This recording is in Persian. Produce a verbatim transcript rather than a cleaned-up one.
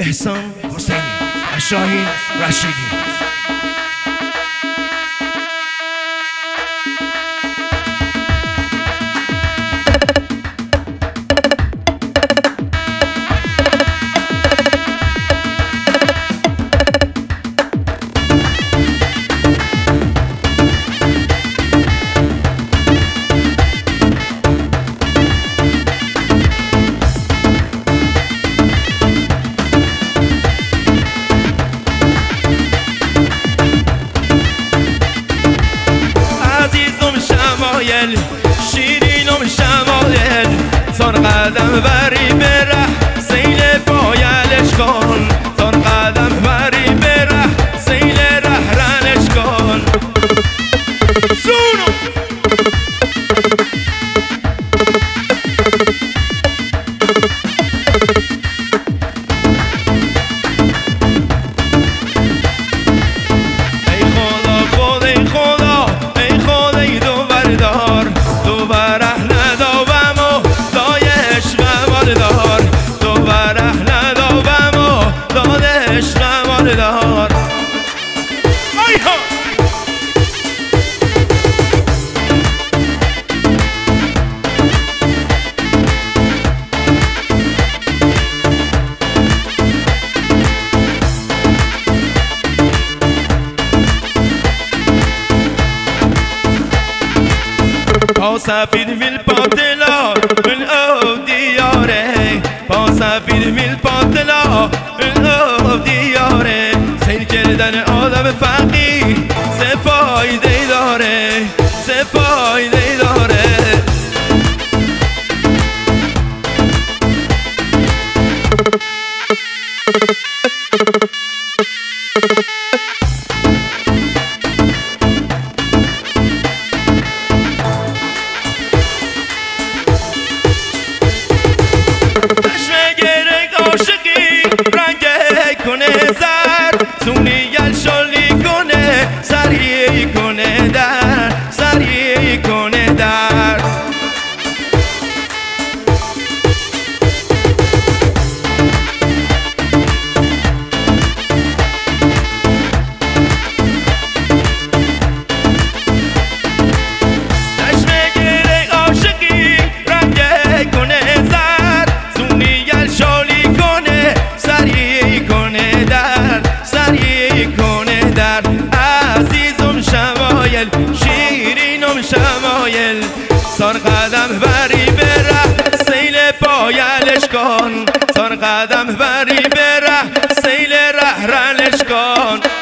احسان حسینی و شاهین رشیدی. شیرینم شمایل زان قدم بری بره سیل پایلش کن، زان قدم بری بره سیل رهرنش کن. سونو دار با سفید ویل پاتلا من او دیاره، با سفید ویل پاتلا من او دیاره. سیل کردن آدم فقیر سه فایده داره، سه فایده داره. سونیگل شالی کنه سریع کنه در، سریع کنه در. چشم گره عاشقی رنگه کنه زر، سونیگل شالی کنه سریع کنه در، سریع کنه در. عزیزم شمایل شیرینم شمایل سر قدم بری بره سیل پایلش کن، سر قدم بری بره سیل رهرنش کن.